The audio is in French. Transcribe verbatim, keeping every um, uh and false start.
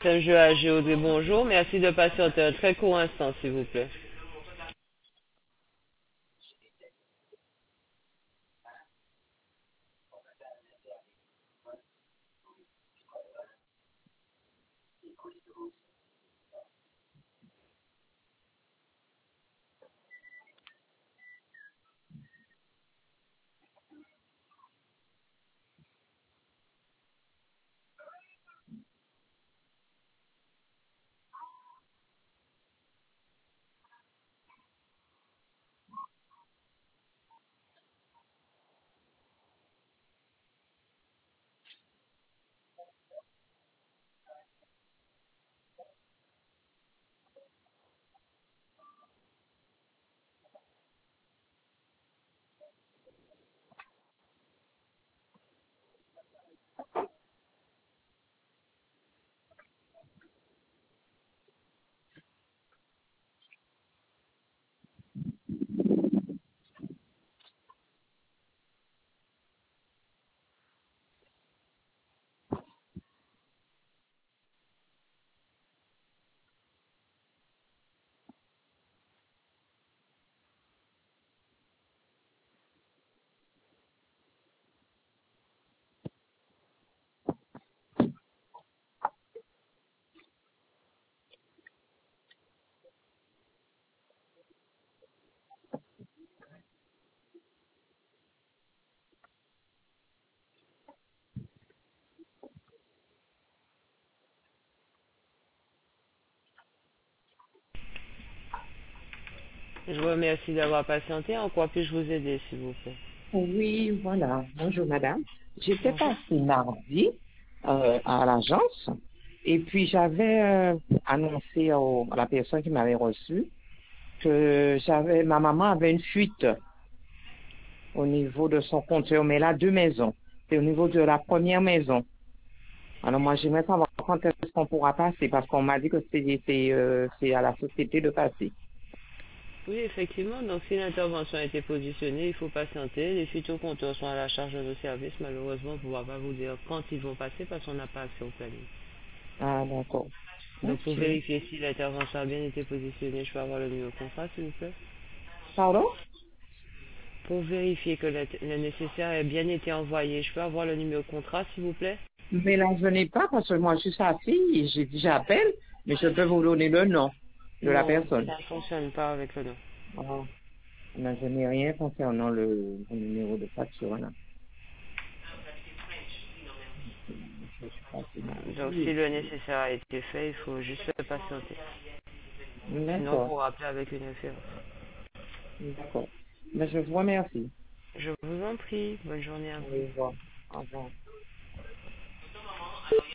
Saint-Jeu à Géodré, bonjour. Merci de patienter un très court instant, s'il vous plaît. Je vous remercie d'avoir patienté. En quoi puis-je vous aider, s'il vous plaît? Oui, voilà. Bonjour, madame. J'étais Bonjour. passée mardi euh, à l'agence et puis j'avais euh, annoncé au- à la personne qui m'avait reçu que j'avais ma maman avait une fuite au niveau de son compteur, mais elle a deux maisons. C'est au niveau de la première maison. Alors moi, j'aimerais savoir quand est-ce qu'on pourra passer parce qu'on m'a dit que c'est c'est, euh, c'est à la société de passer. Oui, effectivement. Donc, si l'intervention a été positionnée, il faut patienter. Les phytocompteurs sont à la charge de nos services. Malheureusement, on ne pourra pas vous dire quand ils vont passer parce qu'on n'a pas accès au planning. Ah, d'accord. Donc, pour Ok. vérifier si l'intervention a bien été positionnée, je peux avoir le numéro de contrat, s'il vous plaît? Pardon? Pour vérifier que le, le nécessaire ait bien été envoyé, je peux avoir le numéro de contrat, s'il vous plaît? Mais là, je n'ai pas parce que moi, je suis sa fille et j'ai dit j'appelle, mais je peux vous donner le nom de la Non, personne. ça ne fonctionne pas avec le nom. Ah, mais je n'ai rien concernant le, le numéro de facture, là. Je suis pas si Donc, mardi. si le nécessaire a été fait, il faut juste patienter. Sinon, on D'accord, pourra appeler avec une référence. d'accord. Mais je vous remercie. Je vous en prie. Bonne journée à Au vous. revoir. Au revoir.